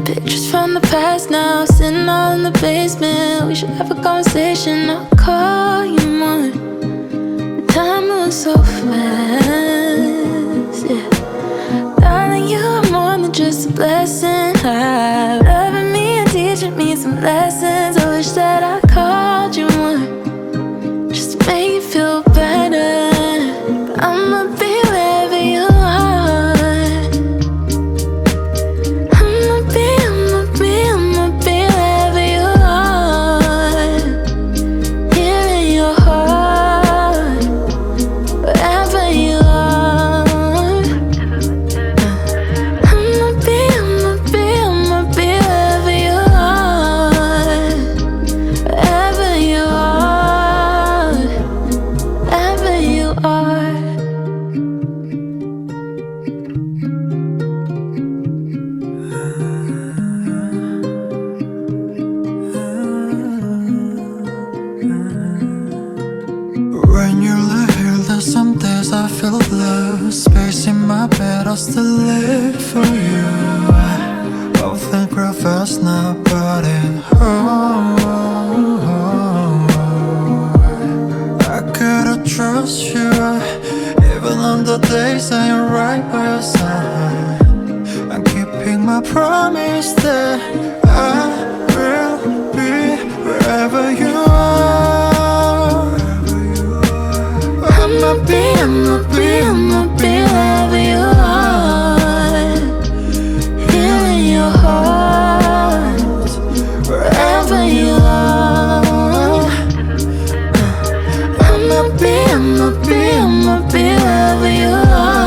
Pictures from the past now, sitting all in the basement. We should have a conversation, I'll call you more. The time moves so fast, yeah. Darling, you are more than just a blessing. Loving me and teaching me some lessons. I wish that I called you more, just to make you feel better. But I'ma be wherever you are. I'ma be wherever you are. Here in your heart, wherever you are. I'ma be wherever you are. Wherever you are, wherever you are. When you lie here, there's some days I feel blue. Space in my bed, I'll still live for you. Both think real fast now, but in I gotta trust you, even on the days I ain't right by your side. I'm keeping my promise that I will be wherever you are. I'ma be wherever you are. Here in your heart, wherever you are. I'ma be wherever you are.